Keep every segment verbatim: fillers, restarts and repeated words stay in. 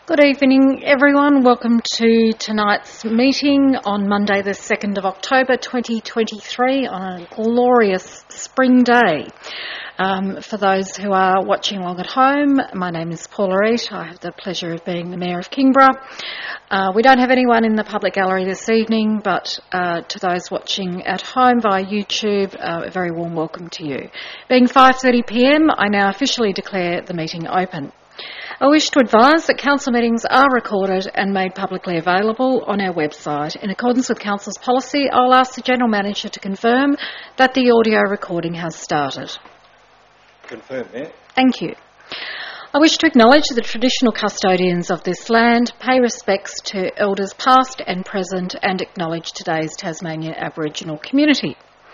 Good evening, everyone. Welcome to tonight's meeting on Monday the second of October twenty twenty-three on a glorious spring day. Um, for those who are watching along at home, my name is Paula Eat. I have the pleasure of being the Mayor of Kingborough. Uh, we don't have anyone in the public gallery this evening, but uh, to those watching at home via YouTube, uh, a very warm welcome to you. Being five thirty p m, I now officially declare the meeting open. I wish to advise that council meetings are recorded and made publicly available on our website. In accordance with council's policy, I'll ask the General Manager to confirm that the audio recording has started. Confirm, Mayor. Thank you. I wish to acknowledge the traditional custodians of this land, pay respects to elders past and present, and acknowledge today's Tasmanian Aboriginal community.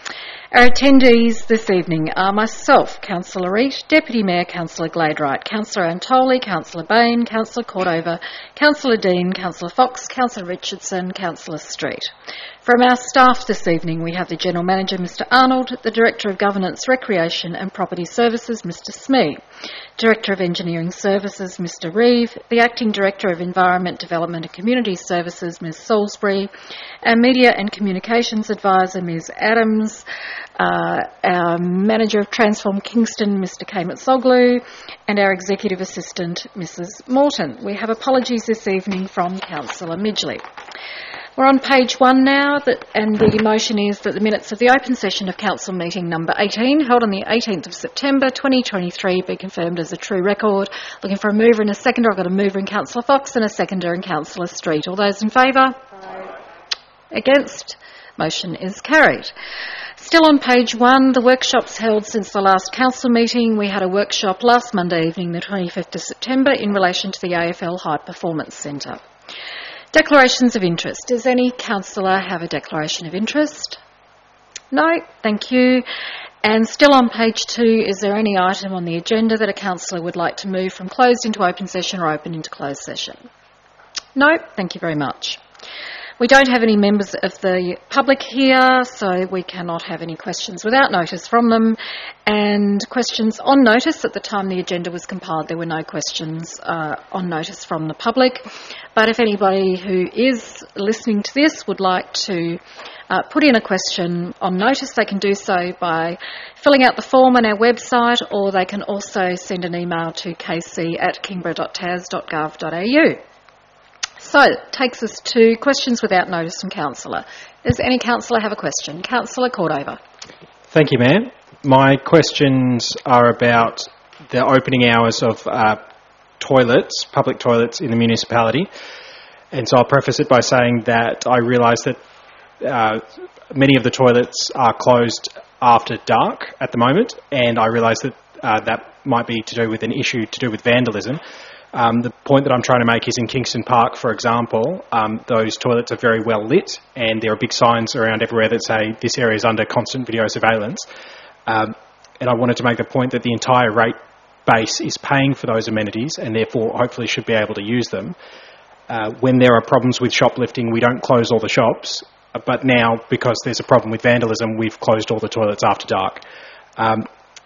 Our attendees this evening are myself, Councillor Reid, Deputy Mayor Councillor Gladwright, Councillor Antoli, Councillor Bain, Councillor Cordova, Councillor Dean, Councillor Fox, Councillor Richardson, Councillor Street. From our staff this evening, we have the General Manager, Mr Arnold, the Director of Governance, Recreation and Property Services, Mr Smee, Director of Engineering Services, Mr Reeve, the Acting Director of Environment, Development and Community Services, Ms Salisbury, our Media and Communications Advisor, Ms Adams, uh, our Manager of Transform Kingston, Mr Kamet-Soglu, and our Executive Assistant, Missus Morton. We have apologies this evening from Councillor Midgley. We're on page one now, that, and the motion is that the minutes of the open session of council meeting number eighteen, held on the eighteenth of September twenty twenty-three, be confirmed as a true record. Looking for a mover and a seconder. I've got a mover in Councillor Fox and a seconder in Councillor Street. All those in favour? Aye. Against? Motion is carried. Still on page one, the workshops held since the last council meeting. We had a workshop last Monday evening, the twenty-fifth of September, in relation to the A F L High Performance Centre. Declarations of interest. Does any councillor have a declaration of interest? No, thank you. And still on page two, is there any item on the agenda that a councillor would like to move from closed into open session or open into closed session? No, thank you very much. We don't have any members of the public here, so we cannot have any questions without notice from them. And questions on notice, at the time the agenda was compiled, there were no questions uh, on notice from the public. But if anybody who is listening to this would like to uh, put in a question on notice, they can do so by filling out the form on our website, or they can also send an email to k c at kingborough dot tas dot gov dot a u. So, it takes us to questions without notice from councillor. Does any councillor have a question? Councillor Cordova. Thank you, Mayor. My questions are about the opening hours of uh, toilets, public toilets in the municipality. And so I'll preface it by saying that I realise that uh, many of the toilets are closed after dark at the moment, and I realise that uh, that might be to do with an issue to do with vandalism. Um, the point that I'm trying to make is in Kingston Park, for example, um, those toilets are very well lit, and there are big signs around everywhere that say this area is under constant video surveillance. Um, and I wanted to make the point that the entire rate base is paying for those amenities and therefore hopefully should be able to use them. Uh, when there are problems with shoplifting, we don't close all the shops, but now because there's a problem with vandalism, we've closed all the toilets after dark. Um,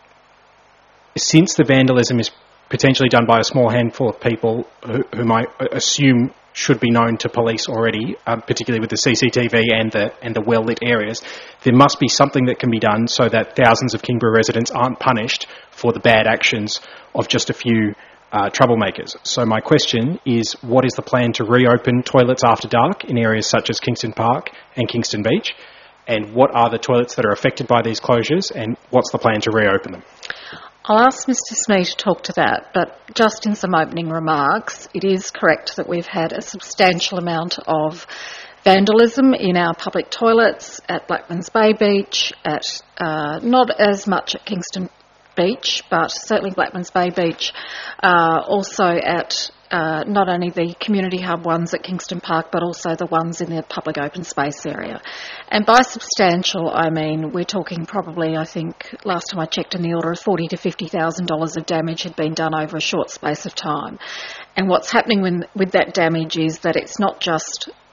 since the vandalism is potentially done by a small handful of people who, whom I assume should be known to police already, um, particularly with the C C T V and the and the well-lit areas, there must be something that can be done so that thousands of Kingborough residents aren't punished for the bad actions of just a few uh, troublemakers. So my question is, what is the plan to reopen toilets after dark in areas such as Kingston Park and Kingston Beach? And what are the toilets that are affected by these closures, and what's the plan to reopen them? I'll ask Mr Smee to talk to that, but just in some opening remarks, it is correct that we've had a substantial amount of vandalism in our public toilets at Blackmans Bay Beach, at uh, not as much at Kingston Beach, but certainly Blackmans Bay Beach, uh, also at uh, not only the community hub ones at Kingston Park, but also the ones in the public open space area. And by substantial, I mean we're talking probably, I think, last time I checked, in the order of forty to fifty thousand dollars of damage had been done over a short space of time. And what's happening when, with that damage is that it's not just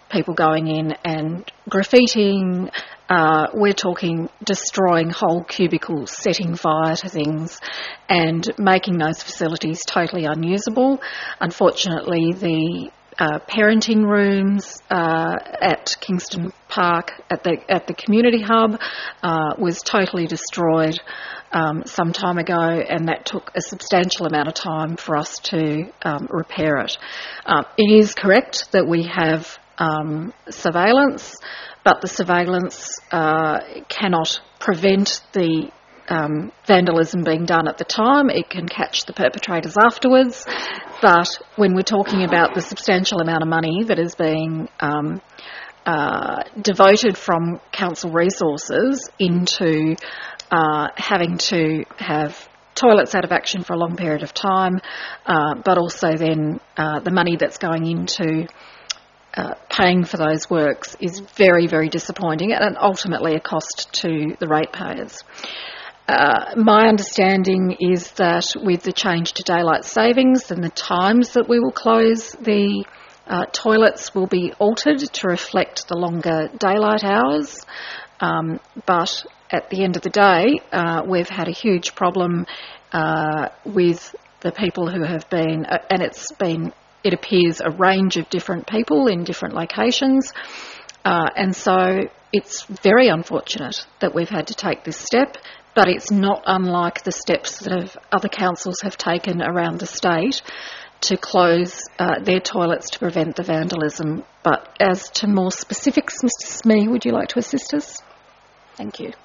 people going in and graffitiing. Uh, we're talking destroying whole cubicles, setting fire to things and making those facilities totally unusable. Unfortunately, the uh, parenting rooms uh, at Kingston Park, at the at the community hub, uh, was totally destroyed um, some time ago, and that took a substantial amount of time for us to um, repair it. Um, it is correct that we have um, surveillance, but the surveillance uh, cannot prevent the um, vandalism being done at the time. It can catch the perpetrators afterwards. But when we're talking about the substantial amount of money that is being um, uh, devoted from council resources into uh, having to have toilets out of action for a long period of time, uh, but also then uh, the money that's going into Uh, paying for those works is very, very disappointing and ultimately a cost to the ratepayers. Uh, my understanding is that with the change to daylight savings, then the times that we will close the uh, toilets will be altered to reflect the longer daylight hours. Um, but at the end of the day, uh, we've had a huge problem uh, with the people who have been, uh, and it's been it appears a range of different people in different locations, uh, and so it's very unfortunate that we've had to take this step, but it's not unlike the steps that have, other councils have taken around the state to close uh, their toilets to prevent the vandalism. But as to more specifics, Mister Smee, would you like to assist us? Thank you.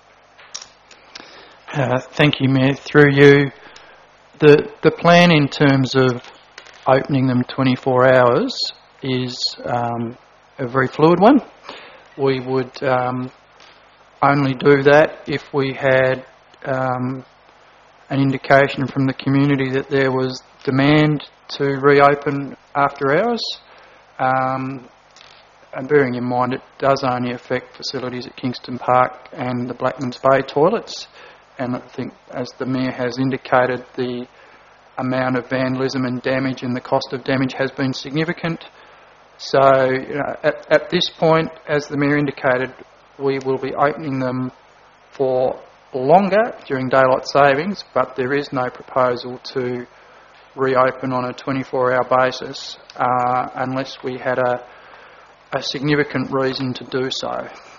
Uh, thank you, Mayor. Through you, the the plan in terms of opening them twenty-four hours is um, a very fluid one. We would um, only do that if we had um, an indication from the community that there was demand to reopen after hours. Um, and bearing in mind it does only affect facilities at Kingston Park and the Blackmans Bay toilets. And I think, as the Mayor has indicated, the amount of vandalism and damage and the cost of damage has been significant. So you know, at, at this point, as the Mayor indicated, we will be opening them for longer during daylight savings, but there is no proposal to reopen on a twenty-four hour basis uh, unless we had a, a significant reason to do so.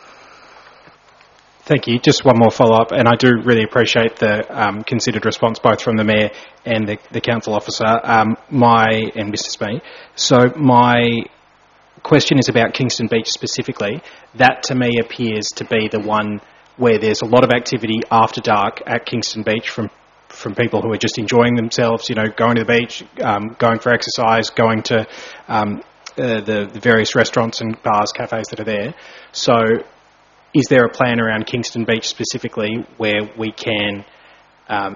Thank you. Just one more follow-up, and I do really appreciate the um, considered response both from the Mayor and the, the Council Officer, um, my and Mister Smee. So my question is about Kingston Beach specifically. That to me appears to be the one where there's a lot of activity after dark at Kingston Beach from from people who are just enjoying themselves, you know, going to the beach, um, going for exercise, going to um, uh, the, the various restaurants and bars, cafes that are there. So is there a plan around Kingston Beach specifically where we can... Um,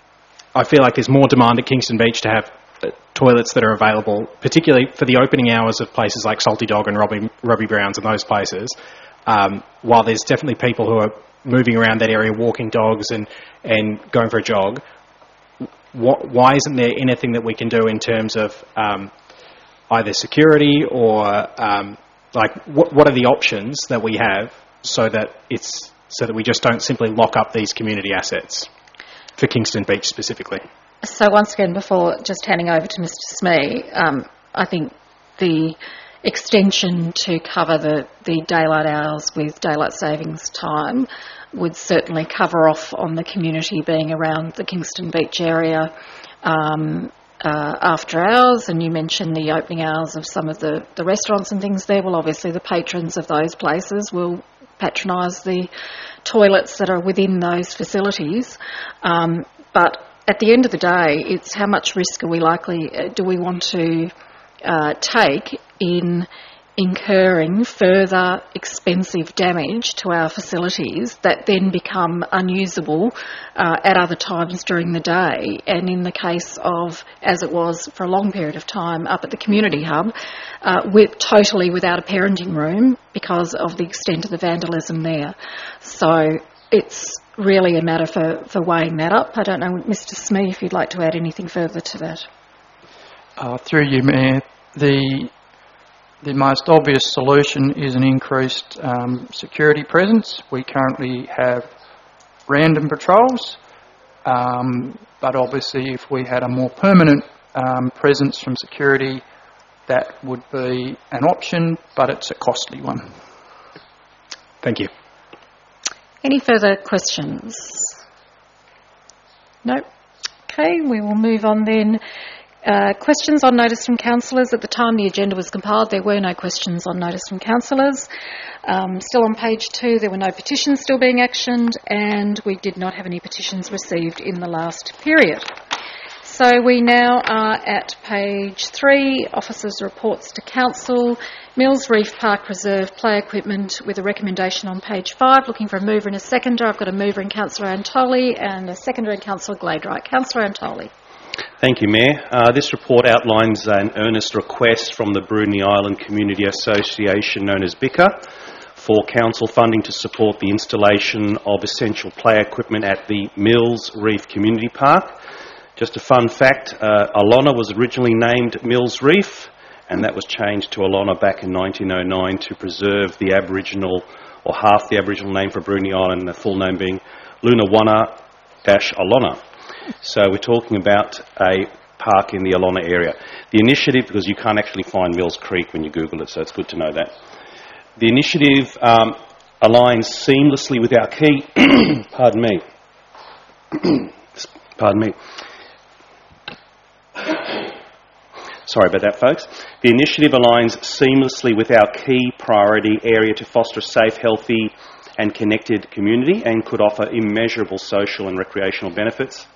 I feel like there's more demand at Kingston Beach to have uh, toilets that are available, particularly for the opening hours of places like Salty Dog and Robbie, Robbie Brown's and those places, um, while there's definitely people who are moving around that area, walking dogs and, and going for a jog. What, why isn't there anything that we can do in terms of um, either security or... Um, like, what, what are the options that we have so that it's so that we just don't simply lock up these community assets for Kingston Beach specifically? So once again, before just handing over to Mister Smee, um, I think the extension to cover the, the daylight hours with daylight savings time would certainly cover off on the community being around the Kingston Beach area um, uh, after hours. And you mentioned the opening hours of some of the, the restaurants and things there. Well, obviously the patrons of those places will patronise the toilets that are within those facilities. Um, but at the end of the day, it's how much risk are we likely, uh, do we want to uh, take in incurring further expensive damage to our facilities that then become unusable uh, at other times during the day. And in the case of, as it was for a long period of time up at the community hub, uh, with totally without a parenting room because of the extent of the vandalism there. So it's really a matter for, for weighing that up. I don't know, Mister Smee, if you'd like to add anything further to that. Uh, through you, Mayor, the the most obvious solution is an increased um, security presence. We currently have random patrols, um, but obviously if we had a more permanent um, presence from security, that would be an option, but it's a costly one. Thank you. Any further questions? No? Okay, we will move on then. Uh, questions on notice from councillors. At the time the agenda was compiled, there were no questions on notice from councillors. Um, still on page two, there were no petitions still being actioned, and we did not have any petitions received in the last period. So we now are at page three, Officers' Reports to Council, Mills Reef Park Reserve play equipment with a recommendation on page five. Looking for a mover and a seconder. I've got a mover in Councillor Antoli and a seconder in Councillor Gladeright. Councillor Antoli. Thank you, Mayor. Uh, this report outlines an earnest request from the Bruny Island Community Association, known as B I C A, for council funding to support the installation of essential play equipment at the Mills Reef Community Park. Just a fun fact, uh, Alona was originally named Mills Reef, and that was changed to Alona back in nineteen oh nine to preserve the Aboriginal, or half the Aboriginal name for Bruny Island, the full name being Lunawanna-Alona. So we're talking about a park in the Alona area. The initiative, because you can't actually find Mills Creek when you Google it, so it's good to know that. The initiative um, aligns seamlessly with our key, pardon me, pardon me, Sorry about that, folks. The initiative aligns seamlessly with our key priority area to foster a safe, healthy and connected community, and could offer immeasurable social and recreational benefits.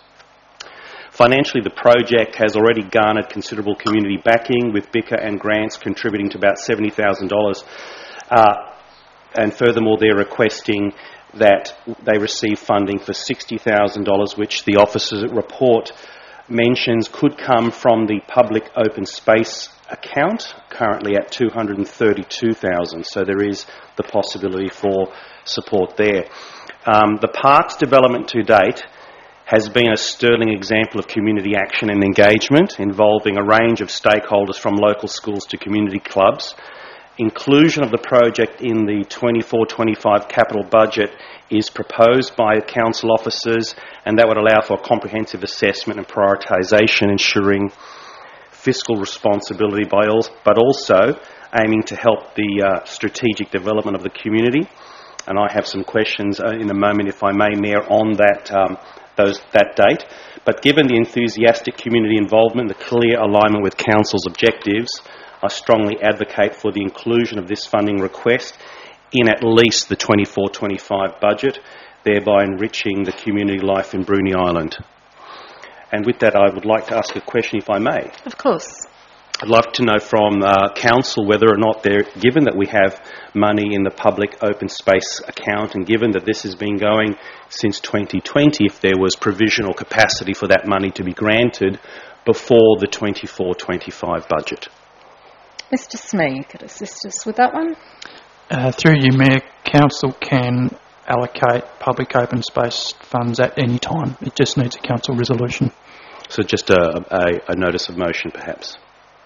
Financially, the project has already garnered considerable community backing, with B I C A and grants contributing to about seventy thousand dollars. Uh, and furthermore, they're requesting that they receive funding for sixty thousand dollars, which the officer's report mentions could come from the public open space account, currently at two hundred thirty-two thousand dollars. So there is the possibility for support there. Um, the park's development to date has been a sterling example of community action and engagement, involving a range of stakeholders from local schools to community clubs. Inclusion of the project in the twenty-four twenty-five capital budget is proposed by council officers, and that would allow for a comprehensive assessment and prioritisation, ensuring fiscal responsibility, by all, but also aiming to help the uh, strategic development of the community. And I have some questions uh, in a moment, if I may, Mayor, on that um, those, that date. But given the enthusiastic community involvement, the clear alignment with council's objectives, I strongly advocate for the inclusion of this funding request in at least the twenty-four twenty-five budget, thereby enriching the community life in Bruny Island. And with that, I would like to ask a question, if I may. Of course. I'd like to know from uh, council whether or not they're, given that we have money in the public open space account, and given that this has been going since twenty twenty, if there was provisional capacity for that money to be granted before the twenty-four twenty-five budget. Mister Smee, you could assist us with that one. Uh, through you, Mayor, council can allocate public open space funds at any time. It just needs a council resolution. So just a, a, a notice of motion, perhaps.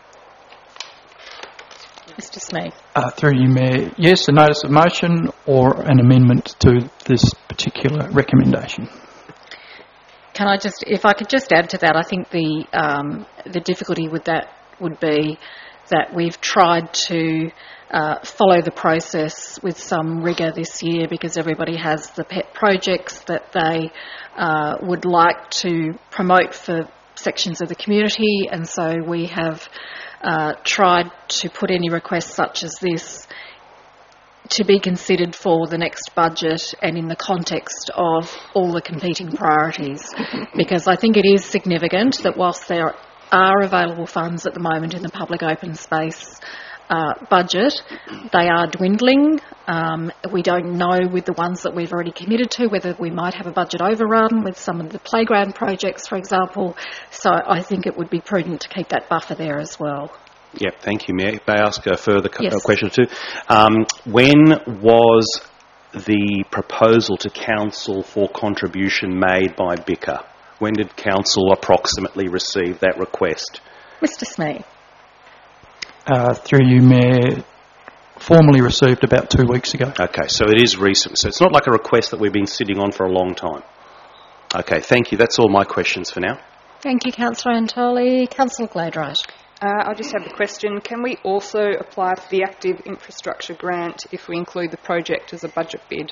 Mister Smee. Uh, through you, Mayor, yes, a notice of motion or an amendment to this particular recommendation. Can I just, if I could just add to that, I think the um, the difficulty with that would be that we've tried to uh, follow the process with some rigour this year, because everybody has the pet projects that they uh, would like to promote for sections of the community, and so we have uh, tried to put any requests such as this to be considered for the next budget and in the context of all the competing priorities, because I think it is significant that whilst there are available funds at the moment in the public open space uh, budget, they are dwindling. Um, we don't know with the ones that we've already committed to whether we might have a budget overrun with some of the playground projects, for example. So I think it would be prudent to keep that buffer there as well. Yeah, thank you, Mayor. May I ask a further Yes. co- question too? Um, when was the proposal to council for contribution made by B I C A? When did council approximately receive that request? Mister Smee. Uh, through you, Mayor, formally received about two weeks ago. Okay, so it is recent. So it's not like a request that we've been sitting on for a long time. Okay, thank you. That's all my questions for now. Thank you, Councillor Antoli. Councillor Gladright. Uh, I just have a question. Can we also apply for the Active Infrastructure Grant if we include the project as a budget bid?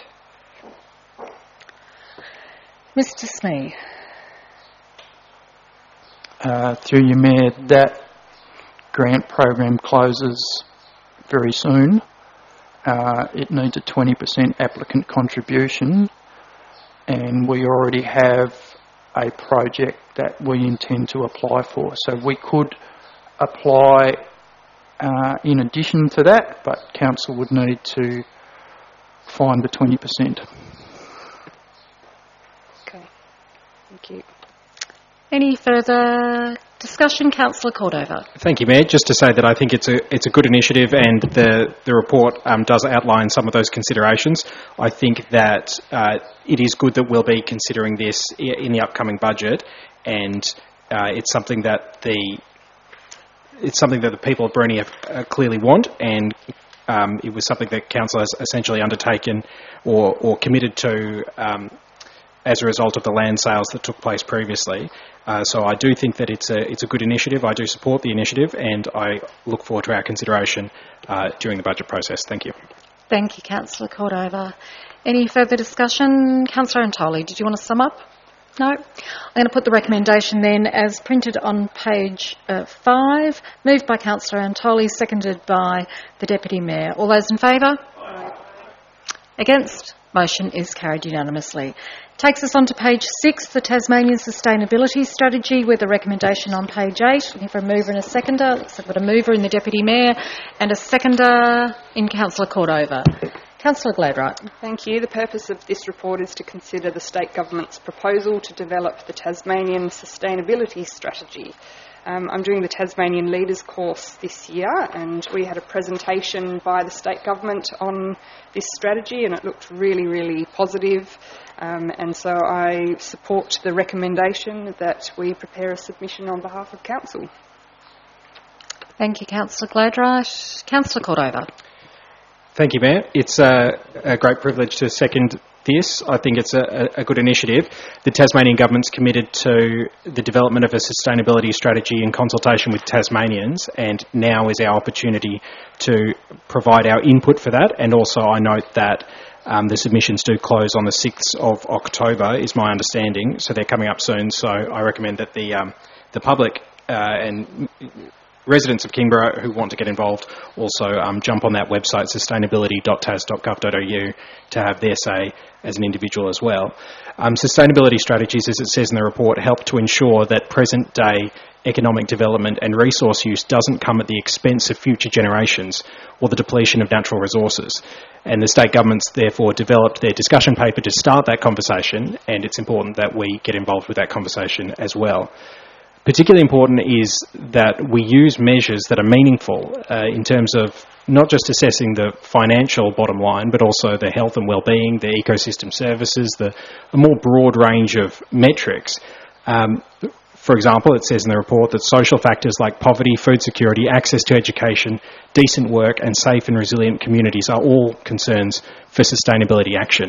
Mister Smee. Uh, through you, Mayor, that grant program closes very soon. Uh, it needs a twenty percent applicant contribution, and we already have a project that we intend to apply for. So we could apply uh, in addition to that, but Council would need to find the twenty percent. Okay, thank you. Any further discussion? Councillor Cordova. Thank you, Mayor. Just to say that I think it's a it's a good initiative, and the the report um, does outline some of those considerations. I think that uh, it is good that we'll be considering this in the upcoming budget, and uh, it's something that the it's something that the people of Bruny have, uh, clearly want, and um, it was something that Council has essentially undertaken or or committed to. Um, as a result of the land sales that took place previously. Uh, so I do think that it's a it's a good initiative. I do support the initiative, and I look forward to our consideration uh, during the budget process. Thank you. Thank you, Councillor Cordova. Any further discussion? Councillor Antoli, did you want to sum up? No? I'm going to put the recommendation then as printed on page uh, five, moved by Councillor Antoli, seconded by the Deputy Mayor. All those in favour? Aye. Against? Motion is carried unanimously. Takes us on to page six, the Tasmanian Sustainability Strategy, with a recommendation on page eight. Looking for a mover and a seconder. Looks like we've got a mover in the Deputy Mayor and a seconder in Councillor Cordova. Councillor Gladright. Thank you. The purpose of this report is to consider the State Government's proposal to develop the Tasmanian Sustainability Strategy. Um, I'm doing the Tasmanian Leaders course this year, and we had a presentation by the State Government on this strategy, and it looked really, really positive. Um, and so I support the recommendation that we prepare a submission on behalf of Council. Thank you, Councillor Gladright. Councillor Cordova. Thank you, Mayor. It's a, a great privilege to second this. I think it's a, a good initiative. The Tasmanian Government's committed to the development of a sustainability strategy in consultation with Tasmanians, and now is our opportunity to provide our input for that. And also I note that um, the submissions do close on the sixth of October, is my understanding, so they're coming up soon. So I recommend that the, um, the public uh, and residents of Kingborough who want to get involved also um, jump on that website, sustainability dot tas dot gov dot a u, to have their say as an individual as well. Um, sustainability strategies, as it says in the report, help to ensure that present-day economic development and resource use doesn't come at the expense of future generations or the depletion of natural resources. And the state governments therefore developed their discussion paper to start that conversation, and it's important that we get involved with that conversation as well. Particularly important is that we use measures that are meaningful uh, in terms of not just assessing the financial bottom line, but also the health and well-being, the ecosystem services, the a more broad range of metrics. Um, for example, it says in the report that social factors like poverty, food security, access to education, decent work and safe and resilient communities are all concerns for sustainability action.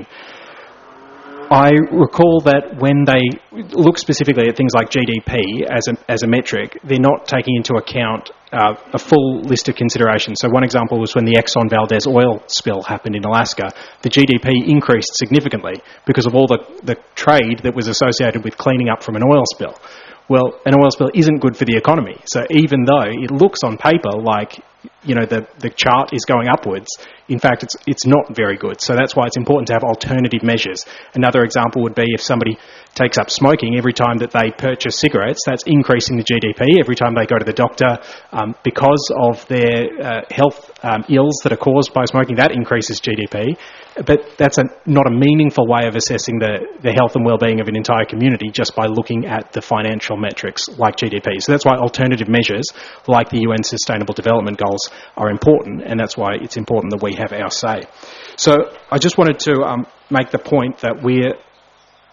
I recall that when they look specifically at things like G D P as a, as a metric, they're not taking into account uh, a full list of considerations. So one example was when the Exxon Valdez oil spill happened in Alaska, the G D P increased significantly because of all the, the trade that was associated with cleaning up from an oil spill. Well, an oil spill isn't good for the economy. So even though it looks on paper like, you know, the, the chart is going upwards, in fact, it's it's not very good. So that's why it's important to have alternative measures. Another example would be if somebody takes up smoking every time that they purchase cigarettes, that's increasing the G D P. Every time they go to the doctor, um, because of their uh, health um, ills that are caused by smoking, that increases G D P. But that's a, not a meaningful way of assessing the, the health and well-being of an entire community just by looking at the financial metrics like G D P. So that's why alternative measures like the U N Sustainable Development Goals are important, and that's why it's important that we have our say. So I just wanted to um, make the point that we're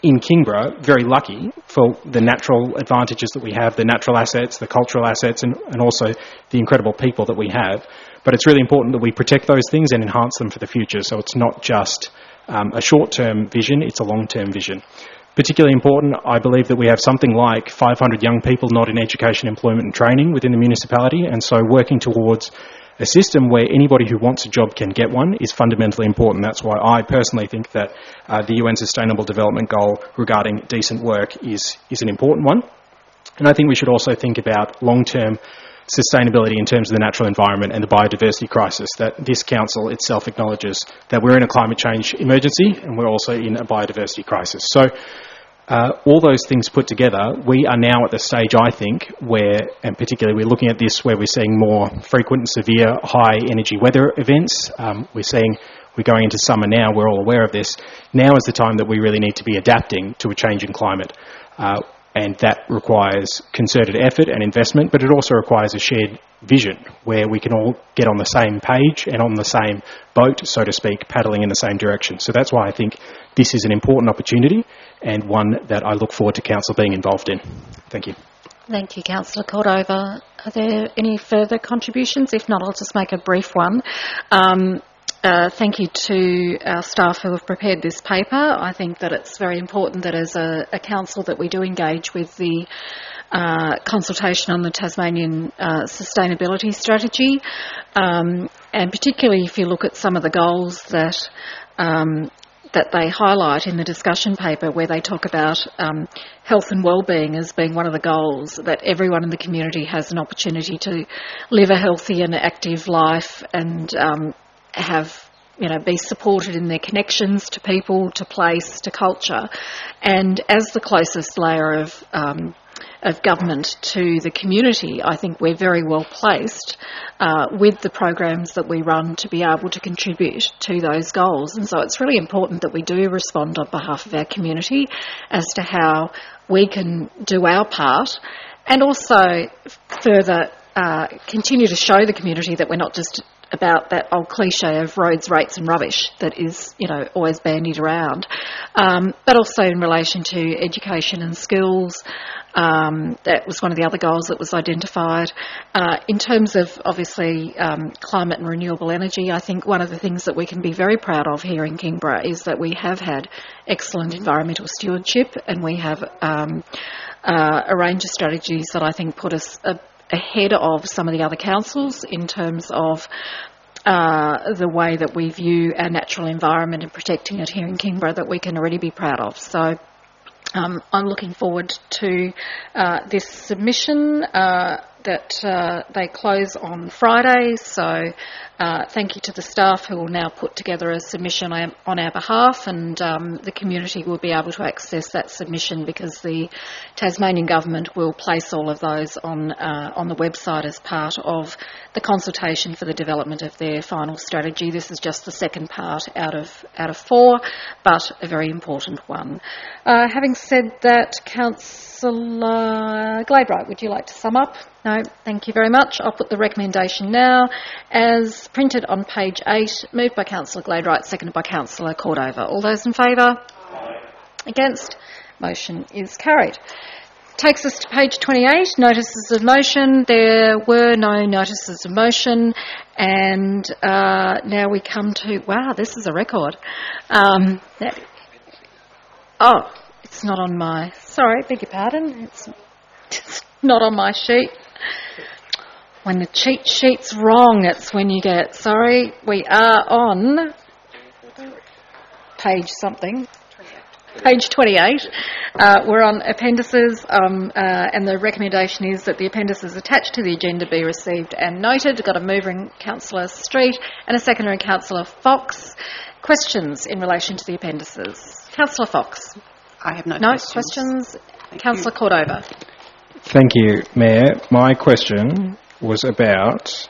in Kingborough, very lucky for the natural advantages that we have, the natural assets, the cultural assets, and, and also the incredible people that we have. But it's really important that we protect those things and enhance them for the future. So it's not just um, a short-term vision, it's a long-term vision. Particularly important, I believe that we have something like five hundred young people not in education, employment and training within the municipality, and so working towards a system where anybody who wants a job can get one is fundamentally important. That's why I personally think that uh, the U N Sustainable Development Goal regarding decent work is, is an important one. And I think we should also think about long-term sustainability in terms of the natural environment and the biodiversity crisis, that this council itself acknowledges that we're in a climate change emergency and we're also in a biodiversity crisis. So uh, all those things put together, we are now at the stage, I think, where, and particularly we're looking at this where we're seeing more frequent and severe high energy weather events. Um, we're seeing we're going into summer now, we're all aware of this. Now is the time that we really need to be adapting to a changing climate. Uh, And that requires concerted effort and investment, but it also requires a shared vision where we can all get on the same page and on the same boat, so to speak, paddling in the same direction. So that's why I think this is an important opportunity and one that I look forward to Council being involved in. Thank you. Thank you, Councillor Cordova. Are there any further contributions? If not, I'll just make a brief one. Um, Uh, thank you to our staff who have prepared this paper. I think that it's very important that as a, a council that we do engage with the uh, consultation on the Tasmanian uh, sustainability strategy, um, and particularly if you look at some of the goals that um, that they highlight in the discussion paper, where they talk about um, health and wellbeing as being one of the goals, that everyone in the community has an opportunity to live a healthy and active life and um, have, you know, be supported in their connections to people, to place, to culture. And as the closest layer of um, of government to the community, I think we're very well placed uh, with the programs that we run to be able to contribute to those goals. And so it's really important that we do respond on behalf of our community as to how we can do our part, and also further uh, continue to show the community that we're not just about that old cliche of roads, rates and rubbish that is, you know, always bandied around, um, but also in relation to education and skills. Um, that was one of the other goals that was identified. Uh, in terms of, obviously, um, climate and renewable energy, I think one of the things that we can be very proud of here in Kingborough is that we have had excellent environmental stewardship, and we have um, uh, a range of strategies that I think put us a ahead of some of the other councils in terms of uh, the way that we view our natural environment and protecting it here in Kingborough, that we can already be proud of. So um, I'm looking forward to uh, this submission uh, that uh, they close on Friday. So uh, thank you to the staff who will now put together a submission on our behalf, and um, the community will be able to access that submission because the Tasmanian Government will place all of those on uh, on the website as part of the consultation for the development of their final strategy. This is just the second part out of out of four, but a very important one. Uh, having said that, Councillor Glabright, would you like to sum up? No, thank you very much. I'll put the recommendation now as printed on page eight, moved by Councillor Glabright, seconded by Councillor Cordova. All those in favour? Aye. Against? Motion is carried. Takes us to page twenty-eight, notices of motion. There were no notices of motion, and uh, now we come to, wow, this is a record. Um, that, oh, it's not on my, sorry, beg your pardon, it's, it's not on my sheet. When the cheat sheet's wrong, it's when you get, sorry, we are on page something. Page twenty-eight. Uh, we're on appendices, um, uh, and the recommendation is that the appendices attached to the agenda be received and noted. Got a mover in Councillor Street and a seconder in Councillor Fox. Questions in relation to the appendices? Councillor Fox. I have no, no questions. questions. Councillor Cordova. Thank you, Mayor. My question was about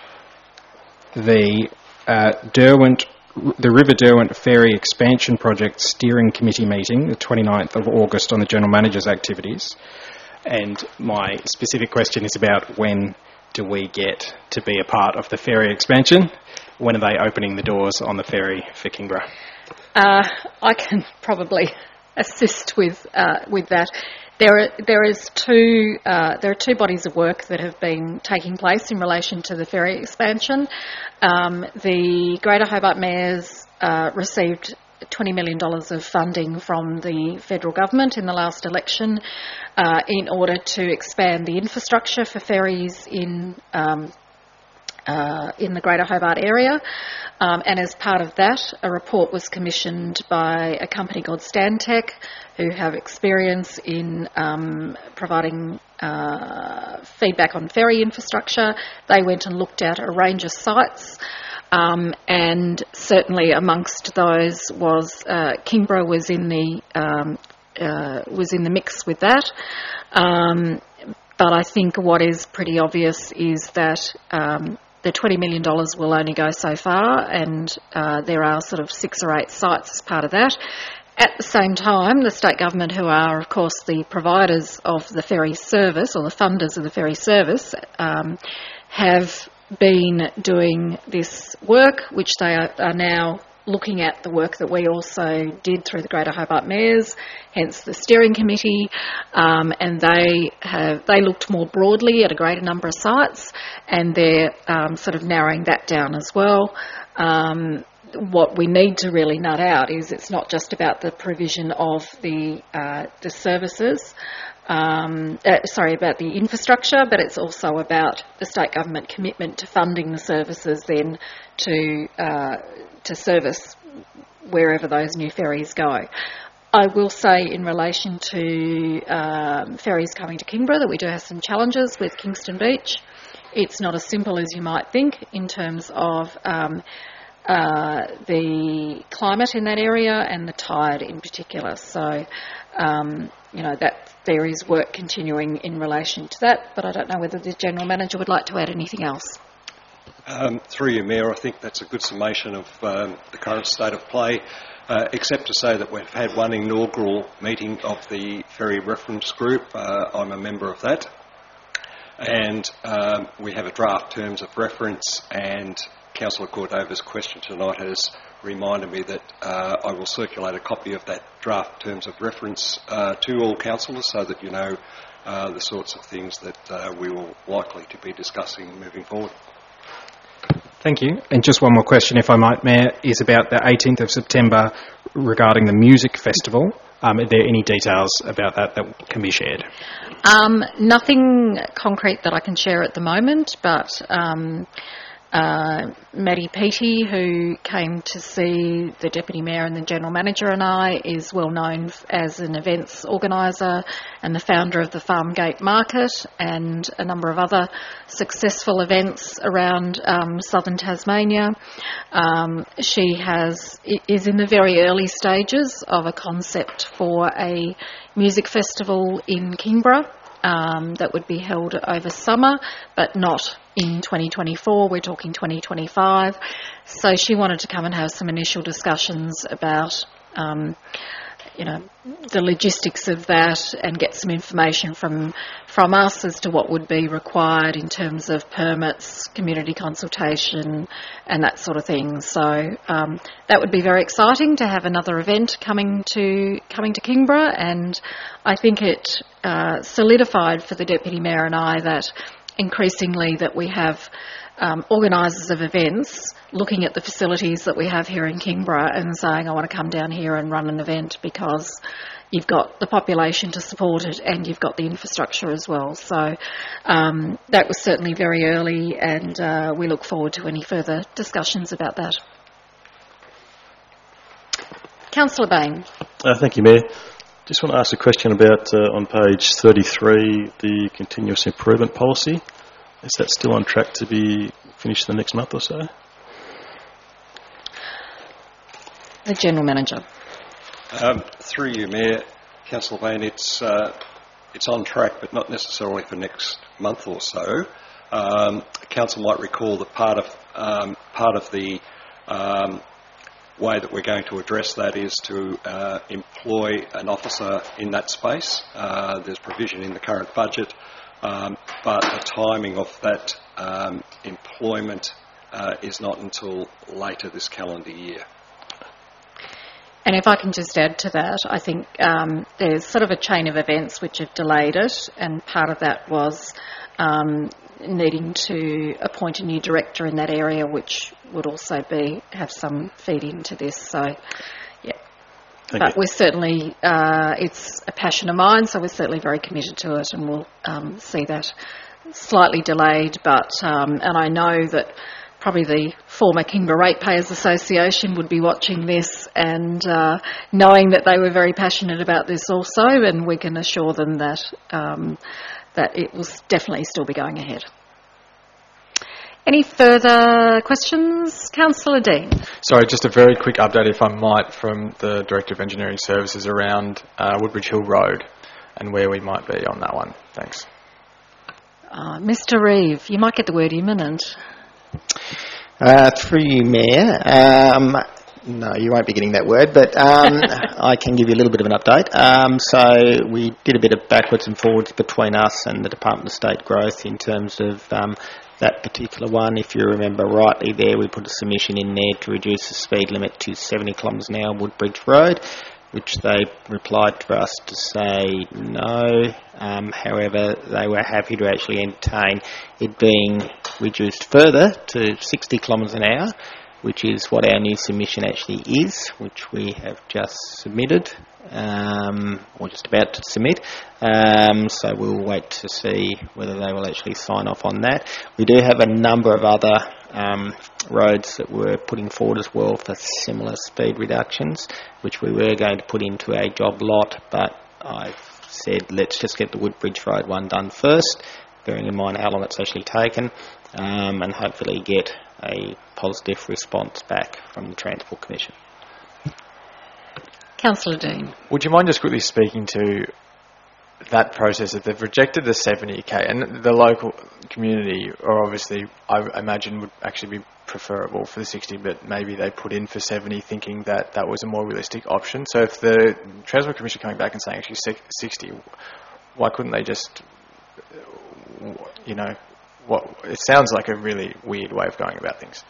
the uh, Derwent, the River Derwent Ferry Expansion Project Steering Committee meeting, the twenty-ninth of August, on the General Manager's activities. And my specific question is about when do we get to be a part of the ferry expansion? When are they opening the doors on the ferry for Kingborough? Uh, I can probably assist with uh, with that. There are there is two uh, there are two bodies of work that have been taking place in relation to the ferry expansion. Um, the Greater Hobart Mayors uh, received twenty million dollars of funding from the federal government in the last election uh, in order to expand the infrastructure for ferries in um, uh, in the Greater Hobart area. Um, and as part of that, a report was commissioned by a company called Stantec, who have experience in um, providing uh, feedback on ferry infrastructure. They went and looked at a range of sites. Um, and certainly amongst those was uh, Kingborough was in the um, uh, was in the mix with that. Um, but I think what is pretty obvious is that um, the twenty million dollars will only go so far, and uh, there are sort of six or eight sites as part of that. At the same time, the state government, who are of course the providers of the ferry service or the funders of the ferry service, um, have been doing this work, which they are, are now looking at the work that we also did through the Greater Hobart Mayors, hence the steering committee, um, and they have they looked more broadly at a greater number of sites, and they're um, sort of narrowing that down as well. Um, what we need to really nut out is it's not just about the provision of the uh, the services, Um, uh, sorry, about the infrastructure, but it's also about the state government commitment to funding the services then to uh, to service wherever those new ferries go. I will say in relation to um, ferries coming to Kingborough that we do have some challenges with Kingston Beach. It's not as simple as you might think in terms of um, uh, the climate in that area and the tide in particular. So, um, you know, that there is work continuing in relation to that, but I don't know whether the General Manager would like to add anything else. Um, through you, Mayor, I think that's a good summation of um, the current state of play, uh, except to say that we've had one inaugural meeting of the Ferry Reference Group. Uh, I'm a member of that. And um, we have a draft terms of reference, and Councillor Cordova's question tonight has reminded me that uh, I will circulate a copy of that draft terms of reference uh, to all councillors so that you know uh, the sorts of things that uh, we will likely to be discussing moving forward. Thank you. And just one more question, if I might, Mayor, is about the eighteenth of September regarding the music festival. Um, are there any details about that that can be shared? Um, nothing concrete that I can share at the moment, but um, uh, Maddie Peaty, who came to see the Deputy Mayor and the General Manager and I, is well known as an events organiser and the founder of the Farmgate Market and a number of other successful events around um, southern Tasmania. Um, she has is in the very early stages of a concept for a music festival in Kingborough um, that would be held over summer, but not in twenty twenty-four. We're talking twenty twenty-five. So she wanted to come and have some initial discussions about um, you know, the logistics of that and get some information from from us as to what would be required in terms of permits, community consultation and that sort of thing. So um, that would be very exciting to have another event coming to coming to Kingborough, and I think it uh, solidified for the Deputy Mayor and I that increasingly that we have um, organisers of events looking at the facilities that we have here in Kingborough and saying, I want to come down here and run an event because you've got the population to support it and you've got the infrastructure as well. So um, that was certainly very early, and uh, we look forward to any further discussions about that. Councillor Bain. Uh, thank you, Mayor. Just want to ask a question about, uh, on page thirty-three, the continuous improvement policy. Is that still on track to be finished the next month or so? The General Manager. Um, through you, Mayor, Councillor Bain, it's uh, it's on track, but not necessarily for next month or so. Um, Council might recall that part of um, part of the um, way that we're going to address that is to uh, employ an officer in that space. Uh, there's provision in the current budget, um, but the timing of that um, employment uh, is not until later this calendar year. And if I can just add to that, I think um, there's sort of a chain of events which have delayed it, and part of that was um, needing to appoint a new director in that area, which would also be have some feed into this. So, yeah. Thank but you. we're certainly, uh, it's a passion of mine, so we're certainly very committed to it, and we'll um, see that slightly delayed. But um, and I know that probably the former Kingborough Ratepayers Association would be watching this and uh, knowing that they were very passionate about this also, and we can assure them that um, that it will definitely still be going ahead. Any further questions? Councillor Dean. Sorry, just a very quick update, if I might, from the Director of Engineering Services around uh, Woodbridge Hill Road and where we might be on that one. Thanks. Uh, Mister Reeve, you might get the word imminent. Uh, through you, Mayor. Um, no, you won't be getting that word, but um, I can give you a little bit of an update. Um, so we did a bit of backwards and forwards between us and the Department of State Growth in terms of um, that particular one. If you remember rightly there, we put a submission in there to reduce the speed limit to seventy kilometres an hour on Woodbridge Road, which they replied to us to say no. Um, however, they were happy to actually entertain it being reduced further to sixty kilometres an hour, which is what our new submission actually is, which we have just submitted, um, or just about to submit. Um, so we'll wait to see whether they will actually sign off on that. We do have a number of other um, roads that we're putting forward as well for similar speed reductions, which we were going to put into a job lot, but I've said let's just get the Woodbridge Road one done first, bearing in mind how long it's actually taken, um, and hopefully get a positive response back from the Transport Commission. Councillor Dean. Would you mind just quickly speaking to that process that they've rejected the seventy K, and the local community, or obviously I imagine would actually be preferable for the sixty, but maybe they put in for seventy thinking that that was a more realistic option. So if the Transport Commission coming back and saying actually sixty, why couldn't they just, you know, what it sounds like a really weird way of going about things.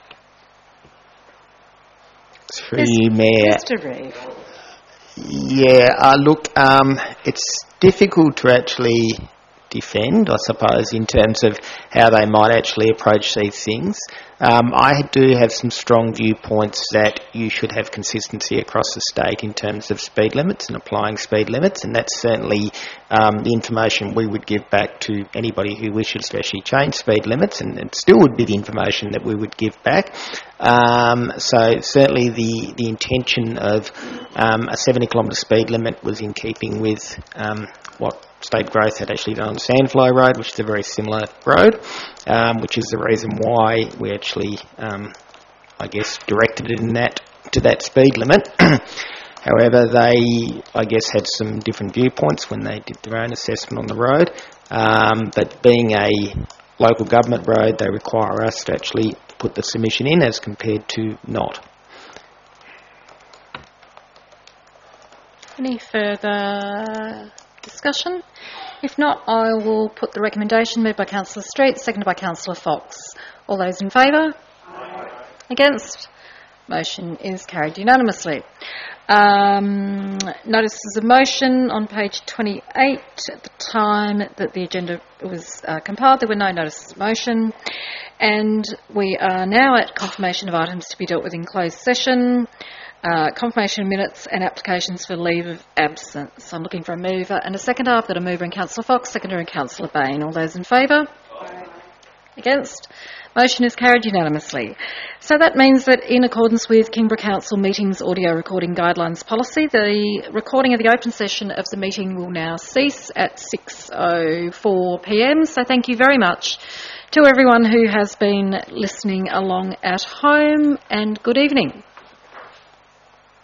Through you, Mayor. Mister Reeve. Yeah, uh, look, um, it's difficult to actually defend, I suppose, in terms of how they might actually approach these things. Um, I do have some strong viewpoints that you should have consistency across the state in terms of speed limits and applying speed limits, and that's certainly um, the information we would give back to anybody who wishes to actually change speed limits, and it still would be the information that we would give back. Um, so certainly the, the intention of um, a seventy kilometre speed limit was in keeping with um, what State Growth had actually done on Sandfly Road, which is a very similar road, um, which is the reason why we actually, um, I guess, directed it in that to that speed limit. However, they, I guess, had some different viewpoints when they did their own assessment on the road. Um, but being a local government road, they require us to actually put the submission in as compared to not. Any further discussion? If not, I will put the recommendation moved by Councillor Street, seconded by Councillor Fox. All those in favour? Aye. Against? Motion is carried unanimously. Um, notices of motion on page twenty-eight. At the time that the agenda was uh, compiled, there were no notices of motion. And we are now at confirmation of items to be dealt with in closed session. Uh, confirmation of minutes and applications for leave of absence. I'm looking for a mover and a seconder. I've got a mover in Councillor Fox, seconder in Councillor Bain. All those in favour? Aye. Against? Motion is carried unanimously. So that means that in accordance with Kingborough Council Meetings Audio Recording Guidelines Policy, the recording of the open session of the meeting will now cease at six oh four p m. So thank you very much to everyone who has been listening along at home, and good evening.